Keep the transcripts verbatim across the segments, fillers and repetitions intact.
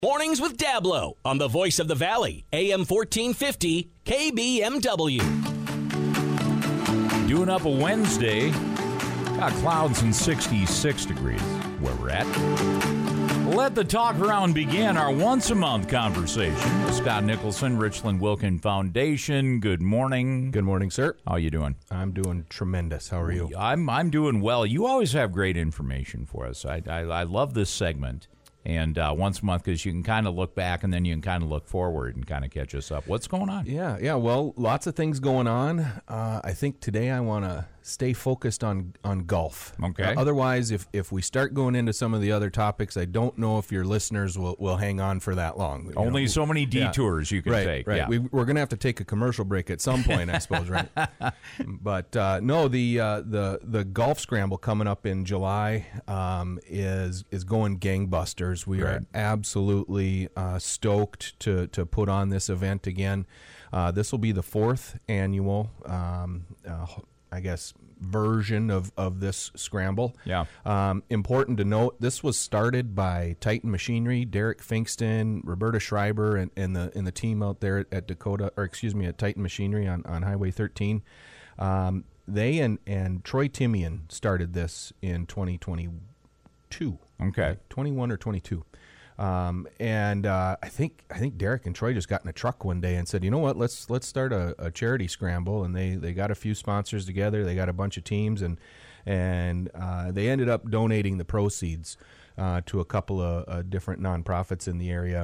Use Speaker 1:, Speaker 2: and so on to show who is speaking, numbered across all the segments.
Speaker 1: Mornings with Dablo on the Voice of the Valley, A M fourteen fifty, K B M W.
Speaker 2: Doing up a Wednesday. Got clouds and sixty-six degrees where we're at. Let the talk round begin, our once-a-month conversation with Scott Nicholson, Richland Wilkin Foundation. Good morning.
Speaker 3: Good morning, sir.
Speaker 2: How you doing?
Speaker 3: I'm doing tremendous. How are you?
Speaker 2: I'm I'm doing well. You always have great information for us. I I, I love this segment. And uh, once a month, because you can kind of look back and then you can kind of look forward and kind of catch us up. What's going on?
Speaker 3: Yeah, yeah. Well, lots of things going on. Uh, I think today I want to stay focused on on golf.
Speaker 2: Okay.
Speaker 3: Uh, otherwise, if if we start going into some of the other topics, I don't know if your listeners will, will hang on for that long. You
Speaker 2: Only
Speaker 3: know?
Speaker 2: so many detours
Speaker 3: yeah.
Speaker 2: you can
Speaker 3: right,
Speaker 2: take.
Speaker 3: Right.
Speaker 2: Yeah.
Speaker 3: We, we're going to have to take a commercial break at some point, I suppose, right? But uh, no, the uh, the the golf scramble coming up in July um, is is going gangbusters. We
Speaker 2: Right.
Speaker 3: are absolutely uh, stoked to to put on this event again. Uh, this will be the fourth annual, um, uh, I guess, version of, of this scramble.
Speaker 2: Yeah.
Speaker 3: Um, important to note, this was started by Titan Machinery, Derek Finkston, Roberta Schreiber, and, and the and the team out there at Dakota, or excuse me, at Titan Machinery on, on Highway thirteen. Um, they and, and Troy Timian started this in twenty twenty-two.
Speaker 2: Okay.
Speaker 3: twenty-one or twenty-two. Um, and uh, I think I think Derek and Troy just got in a truck one day and said, you know what, let's let's start a, a charity scramble. And they, they got a few sponsors together. They got a bunch of teams, and and uh, they ended up donating the proceeds uh, to a couple of uh, different nonprofits in the area.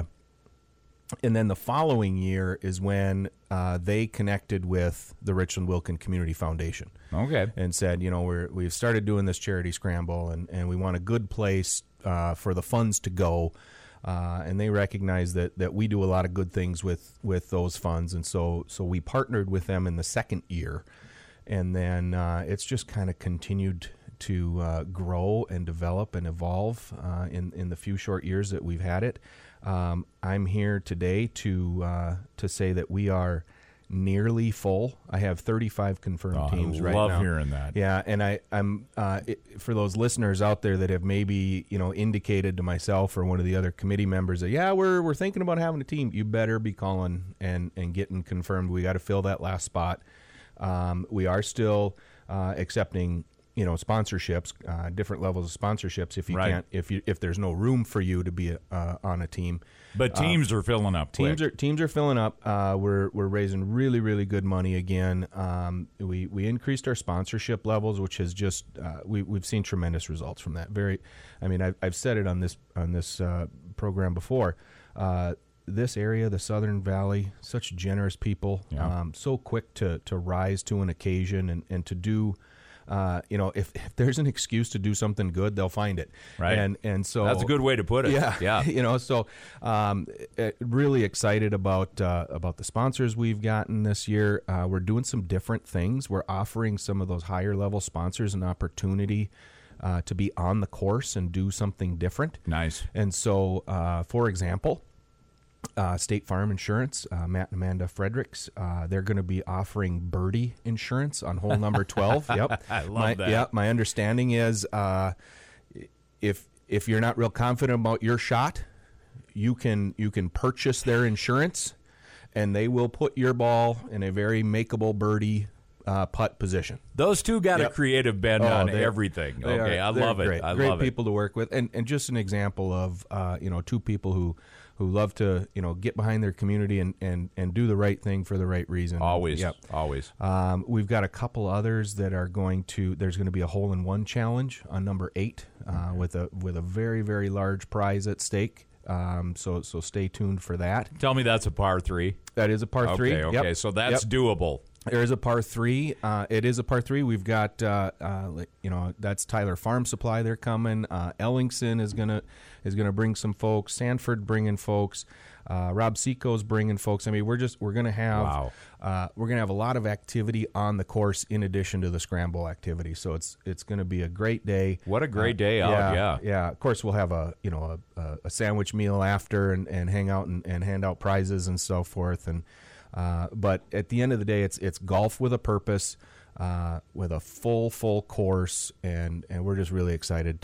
Speaker 3: And then the following year is when uh, they connected with the Richland Wilkin Community Foundation.
Speaker 2: Okay.
Speaker 3: And said, you know, we're, we've started doing this charity scramble, and, and we want a good place uh, for the funds to go. Uh, and they recognize that, that we do a lot of good things with, with those funds. And so so we partnered with them in the second year. And then uh, it's just kind of continued to uh, grow and develop and evolve uh, in, in the few short years that we've had it. Um, I'm here today to uh, to say that we are nearly full. I have thirty-five confirmed
Speaker 2: Oh,
Speaker 3: teams
Speaker 2: I
Speaker 3: right
Speaker 2: love
Speaker 3: now.
Speaker 2: hearing that.
Speaker 3: Yeah, and I, I'm uh, it, for those listeners out there that have maybe you know indicated to myself or one of the other committee members that yeah we're we're thinking about having a team. You better be calling and and getting confirmed. We got to fill that last spot. Um, we are still uh, accepting. You know, sponsorships, uh, different levels of sponsorships. If you
Speaker 2: Right.
Speaker 3: can't, if you if there's no room for you to be uh, on a team,
Speaker 2: But teams are filling up quick.
Speaker 3: teams are teams are filling up. Uh, we're we're raising really really good money again. Um, we we increased our sponsorship levels, which has just uh, we we've seen tremendous results from that. Very, I mean, I've I've said it on this on this uh, program before. Uh, this area, the Southern Valley, such generous people,
Speaker 2: Yeah.
Speaker 3: um, so quick to to rise to an occasion and and to do. Uh, you know, if, if there's an excuse to do something good, they'll find it.
Speaker 2: Right.
Speaker 3: And and so
Speaker 2: That's a good way to put it.
Speaker 3: Yeah.
Speaker 2: Yeah.
Speaker 3: You know, so um, eh, really excited about uh, about the sponsors we've gotten this year. Uh, we're doing some different things. We're offering some of those higher level sponsors an opportunity uh, to be on the course and do something different.
Speaker 2: Nice.
Speaker 3: And so, uh, for example, Uh, State Farm Insurance, uh, Matt and Amanda Fredericks, uh, they're going to be offering birdie insurance on hole number twelve. Yep,
Speaker 2: I love
Speaker 3: my,
Speaker 2: that.
Speaker 3: Yeah, my understanding is uh, if if you're not real confident about your shot, you can you can purchase their insurance, and they will put your ball in a very makeable birdie uh, putt position.
Speaker 2: Those two got
Speaker 3: Yep.
Speaker 2: a creative bend
Speaker 3: Oh,
Speaker 2: on
Speaker 3: they're-
Speaker 2: everything.
Speaker 3: They
Speaker 2: Okay,
Speaker 3: are,
Speaker 2: I
Speaker 3: they're
Speaker 2: love it.
Speaker 3: Great,
Speaker 2: I
Speaker 3: great
Speaker 2: love
Speaker 3: people to work with, and and just an example of uh, you know two people who, who love to you know get behind their community and, and, and do the right thing for the right reason.
Speaker 2: it. Always.
Speaker 3: Yep.
Speaker 2: Always.
Speaker 3: Um, we've got a couple others that are going to. There's going to be a hole in one challenge on number eight uh, with a with a very very large prize at stake. Um, so so stay tuned for that.
Speaker 2: Tell me that's a par three.
Speaker 3: That is a par
Speaker 2: Okay,
Speaker 3: three.
Speaker 2: okay.
Speaker 3: Yep.
Speaker 2: So that's
Speaker 3: Yep.
Speaker 2: doable.
Speaker 3: There is a par three. Uh, it is a par three. We've got, uh, uh, like, you know, that's Tyler Farm Supply. They're coming. Uh, Ellingson is gonna is gonna bring some folks. Sanford bringing folks. Uh, Rob Seco's bringing folks. I mean, we're just we're gonna have
Speaker 2: Wow.
Speaker 3: uh, we're gonna have a lot of activity on the course in addition to the scramble activity. So it's it's gonna be a great day.
Speaker 2: What a great
Speaker 3: Uh,
Speaker 2: day out, yeah.
Speaker 3: yeah. Of course, we'll have a you know a, a sandwich meal after and, and hang out and, and hand out prizes and so forth. And uh, but at the end of the day, it's it's golf with a purpose, uh, with a full full course, and, and we're just really excited to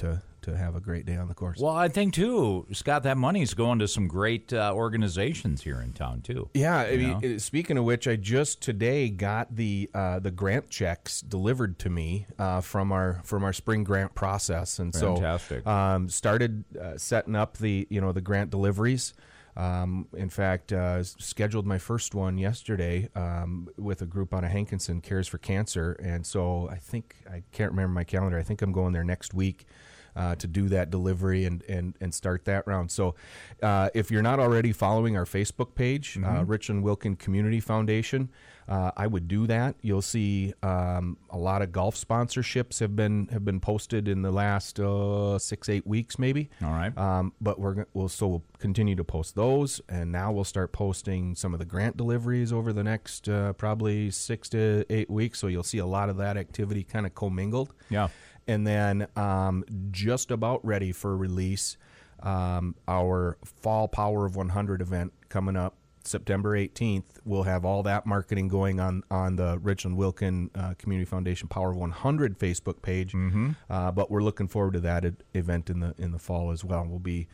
Speaker 3: to have a great day on the course.
Speaker 2: Well, I think, too, Scott, that money's going to some great uh, organizations here in town, too.
Speaker 3: Yeah. I
Speaker 2: You
Speaker 3: mean, speaking of which, I just today got the uh, the grant checks delivered to me uh, from our from our spring grant process, and
Speaker 2: Fantastic.
Speaker 3: so um, started uh, setting up the you know the grant deliveries. Um, in fact, uh, scheduled my first one yesterday um, with a group out of Hankinson, Cares for Cancer, and so I think I can't remember my calendar. I think I'm going there next week uh, to do that delivery and, and, and start that round. So, uh, if you're not already following our Facebook page, mm-hmm. uh, Richland Wilkin Community Foundation, uh, I would do that. You'll see um, a lot of golf sponsorships have been have been posted in the last uh, six eight weeks, maybe.
Speaker 2: All right.
Speaker 3: Um, but we're go- we'll so we'll continue to post those, and now we'll start posting some of the grant deliveries over the next uh, probably six to eight weeks. So you'll see a lot of that activity kind of commingled.
Speaker 2: Yeah.
Speaker 3: And then um, just about ready for release, um, our Fall Power of one hundred event coming up September eighteenth. We'll have all that marketing going on on the Richland Wilkin uh, Community Foundation Power of one hundred Facebook page. Mm-hmm. Uh, but we're looking forward to that ed- event in the in the fall as well. We'll be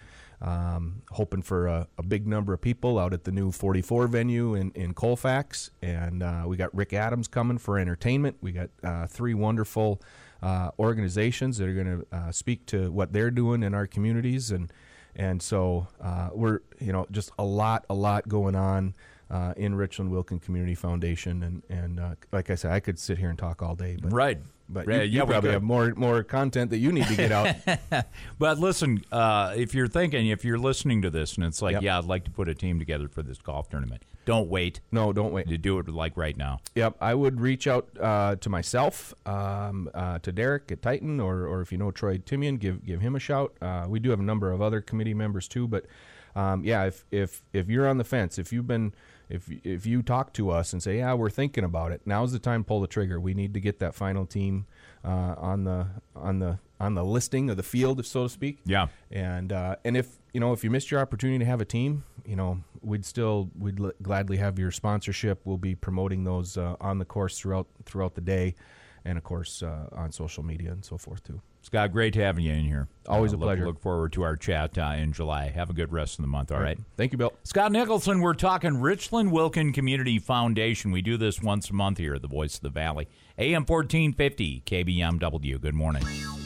Speaker 3: um, hoping for a, a big number of people out at the new forty-four venue in, in Colfax. And uh, we got Rick Adams coming for entertainment. We got uh, three wonderful uh, organizations that are going to uh, speak to what they're doing in our communities. And And so uh, we're, you know, just a lot, a lot going on uh, in Richland Wilkin Community Foundation. And, and uh, like I said, I could sit here and talk all day. But,
Speaker 2: Right.
Speaker 3: But
Speaker 2: Yeah,
Speaker 3: you,
Speaker 2: yeah,
Speaker 3: you
Speaker 2: we
Speaker 3: probably
Speaker 2: could.
Speaker 3: have more more content that you need to get out.
Speaker 2: But listen, uh, if you're thinking, if you're listening to this and it's like,
Speaker 3: Yep.
Speaker 2: yeah, I'd like to put a team together for this golf tournament, don't wait.
Speaker 3: No, don't wait.
Speaker 2: You do it like right now.
Speaker 3: Yep, I would reach out uh, to myself, um, uh, to Derek at Titan, or, or if you know Troy Timian, give give him a shout. Uh, we do have a number of other committee members too, but um, yeah, if if if you're on the fence, if you've been if if you talk to us and say, yeah, we're thinking about it, now's the time to pull the trigger. We need to get that final team uh, on the on the on the listing of the field, so to speak.
Speaker 2: Yeah.
Speaker 3: And uh, and if you know if you missed your opportunity to have a team, you know we'd still we'd l- gladly have your sponsorship. We'll be promoting those uh, on the course throughout throughout the day, and of course uh, on social media and so forth too.
Speaker 2: Scott, great having you in here.
Speaker 3: Always
Speaker 2: Uh,
Speaker 3: a
Speaker 2: look,
Speaker 3: pleasure.
Speaker 2: Look forward to our chat uh, in July. Have a good rest of the month, all right?
Speaker 3: Thank you, Bill.
Speaker 2: Scott Nicholson, we're talking Richland Wilkin Community Foundation. We do this once a month here at the Voice of the Valley. A M fourteen fifty, K B M W. Good morning.